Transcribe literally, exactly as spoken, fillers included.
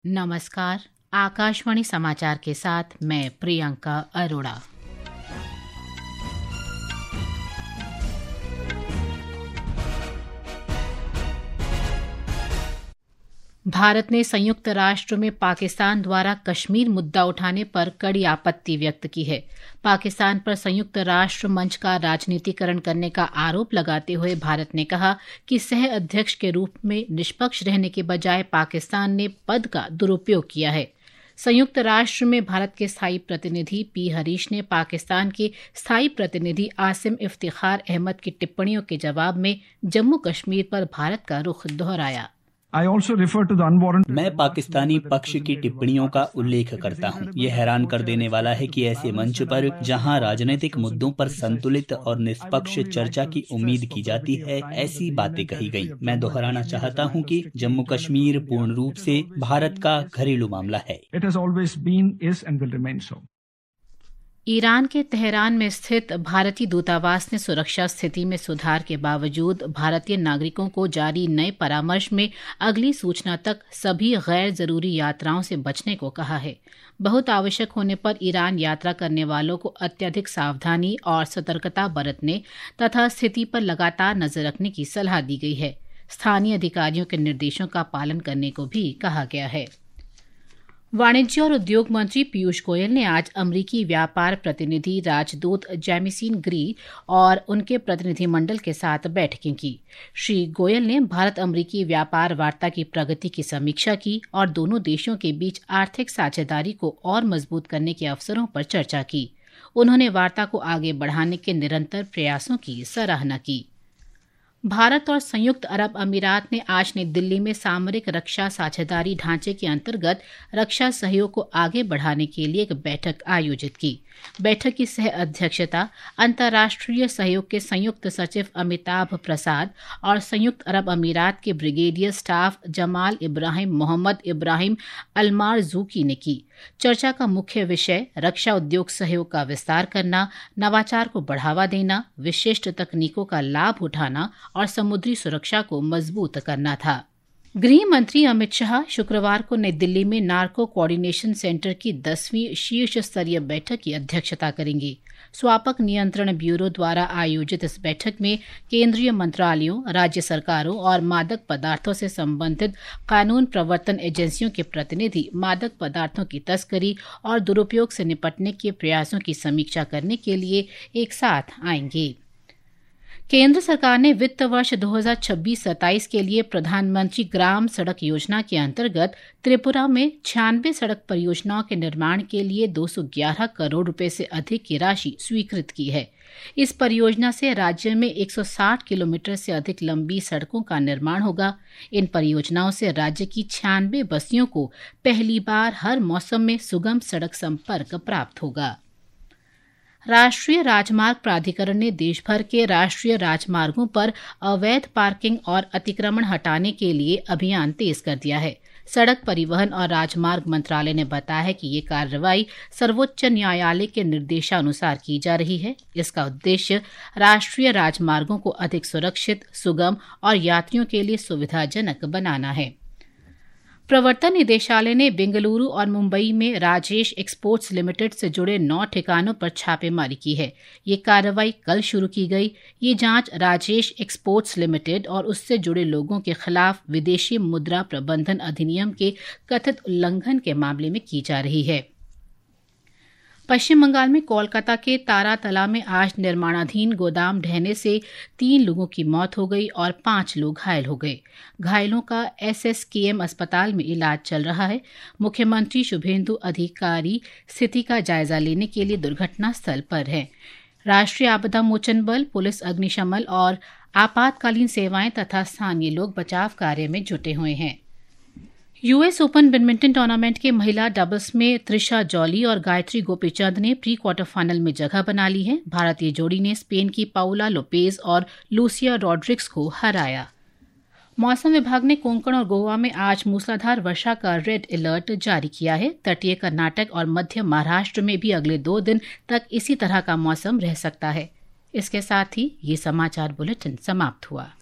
नमस्कार। आकाशवाणी समाचार के साथ मैं प्रियंका अरोड़ा। भारत ने संयुक्त राष्ट्र में पाकिस्तान द्वारा कश्मीर मुद्दा उठाने पर कड़ी आपत्ति व्यक्त की है। पाकिस्तान पर संयुक्त राष्ट्र मंच का राजनीतिकरण करने का आरोप लगाते हुए भारत ने कहा कि सह अध्यक्ष के रूप में निष्पक्ष रहने के बजाय पाकिस्तान ने पद का दुरुपयोग किया है। संयुक्त राष्ट्र में भारत के स्थायी प्रतिनिधि पी हरीश ने पाकिस्तान के स्थायी प्रतिनिधि आसिम इफ्तिखार अहमद की टिप्पणियों के जवाब में जम्मू कश्मीर पर भारत का रुख दोहराया। I also refer to the unwarranted... मैं पाकिस्तानी पक्ष की टिप्पणियों का उल्लेख करता हूं। ये हैरान कर देने वाला है कि ऐसे मंच पर जहां राजनीतिक मुद्दों पर संतुलित और निष्पक्ष चर्चा की उम्मीद की जाती है, ऐसी बातें कही गई। मैं दोहराना चाहता हूं कि जम्मू कश्मीर पूर्ण रूप से भारत का घरेलू मामला है। It has always been, is and will remain so. Iran के तेहरान में स्थित भारतीय दूतावास ने सुरक्षा स्थिति में सुधार के बावजूद भारतीय नागरिकों को जारी नए परामर्श में अगली सूचना तक सभी गैर जरूरी यात्राओं से बचने को कहा है। बहुत आवश्यक होने पर ईरान यात्रा करने वालों को अत्यधिक सावधानी और सतर्कता बरतने तथा स्थिति पर लगातार नजर रखने की सलाह दी गई है। स्थानीय अधिकारियों के निर्देशों का पालन करने को भी कहा गया है। वाणिज्य और उद्योग मंत्री पीयूष गोयल ने आज अमरीकी व्यापार प्रतिनिधि राजदूत जैमिसन ग्री और उनके प्रतिनिधिमंडल के साथ बैठकें की। श्री गोयल ने भारत अमरीकी व्यापार वार्ता की प्रगति की समीक्षा की और दोनों देशों के बीच आर्थिक साझेदारी को और मजबूत करने के अवसरों पर चर्चा की। उन्होंने वार्ता को आगे बढ़ाने के निरंतर प्रयासों की सराहना की। भारत और संयुक्त अरब अमीरात ने आज नई दिल्ली में सामरिक रक्षा साझेदारी ढांचे के अंतर्गत रक्षा सहयोग को आगे बढ़ाने के लिए एक बैठक आयोजित की। बैठक की सह अध्यक्षता अंतर्राष्ट्रीय सहयोग के संयुक्त सचिव अमिताभ प्रसाद और संयुक्त अरब अमीरात के brigadier staff Jamal Ibrahim Mohammed Ibrahim Almarzooqi ने की। चर्चा का मुख्य विषय रक्षा उद्योग सहयोग का विस्तार करना, नवाचार को बढ़ावा देना, विशिष्ट तकनीकों का लाभ उठाना और समुद्री सुरक्षा को मजबूत करना था। गृह मंत्री अमित शाह शुक्रवार को नई दिल्ली में नार्को कोऑर्डिनेशन सेंटर की दसवीं शीर्ष स्तरीय बैठक की अध्यक्षता करेंगे। स्वापक नियंत्रण ब्यूरो द्वारा आयोजित इस बैठक में केंद्रीय मंत्रालयों, राज्य सरकारों और मादक पदार्थों से संबंधित कानून प्रवर्तन एजेंसियों के प्रतिनिधि मादक पदार्थों की तस्करी और दुरुपयोग से निपटने के प्रयासों की समीक्षा करने के लिए एक साथ आएंगे। केंद्र सरकार ने वित्त वर्ष दो हज़ार छब्बीस सत्ताईस के लिए प्रधानमंत्री ग्राम सड़क योजना के अंतर्गत त्रिपुरा में छियानवे सड़क परियोजनाओं के निर्माण के लिए दो सौ ग्यारह करोड़ रुपए से अधिक की राशि स्वीकृत की है। इस परियोजना से राज्य में एक सौ साठ किलोमीटर से अधिक लंबी सड़कों का निर्माण होगा। इन परियोजनाओं से राज्य की छियानवे बस्तियों को पहली बार हर मौसम में सुगम सड़क संपर्क प्राप्त होगा। राष्ट्रीय राजमार्ग प्राधिकरण ने देश भर के राष्ट्रीय राजमार्गों पर अवैध पार्किंग और अतिक्रमण हटाने के लिए अभियान तेज कर दिया है। सड़क परिवहन और राजमार्ग मंत्रालय ने बताया है कि ये कार्रवाई सर्वोच्च न्यायालय के निर्देशानुसार की जा रही है। इसका उद्देश्य राष्ट्रीय राजमार्गों को अधिक सुरक्षित, सुगम और यात्रियों के लिए सुविधाजनक बनाना है। प्रवर्तन निदेशालय ने बेंगलुरु और मुंबई में राजेश एक्सपोर्ट्स लिमिटेड से जुड़े नौ ठिकानों पर छापेमारी की है। ये कार्रवाई कल शुरू की गई। ये जांच राजेश एक्सपोर्ट्स लिमिटेड और उससे जुड़े लोगों के खिलाफ विदेशी मुद्रा प्रबंधन अधिनियम के कथित उल्लंघन के मामले में की जा रही है। पश्चिम बंगाल में कोलकाता के तारातला में आज निर्माणाधीन गोदाम ढहने से तीन लोगों की मौत हो गई और पांच लोग घायल हो गए। घायलों का एसएसकेएम अस्पताल में इलाज चल रहा है। मुख्यमंत्री शुभेंदु अधिकारी स्थिति का जायजा लेने के लिए दुर्घटना स्थल पर हैं। राष्ट्रीय आपदा मोचन बल, पुलिस, अग्निशमन और आपातकालीन सेवाएं तथा स्थानीय लोग बचाव कार्य में जुटे हुए हैं। यूएस ओपन बैडमिंटन टूर्नामेंट के महिला डबल्स में त्रिशा जॉली और गायत्री गोपीचंद ने प्री क्वार्टर फाइनल में जगह बना ली है। भारतीय जोड़ी ने स्पेन की पाउला लोपेज और लूसिया रॉड्रिग्स को हराया। मौसम विभाग ने कोंकण और गोवा में आज मूसलाधार वर्षा का रेड अलर्ट जारी किया है। तटीय कर्नाटक और मध्य महाराष्ट्र में भी अगले दो दिन तक इसी तरह का मौसम रह सकता है। इसके साथ ही ये समाचार बुलेटिन समाप्त हुआ।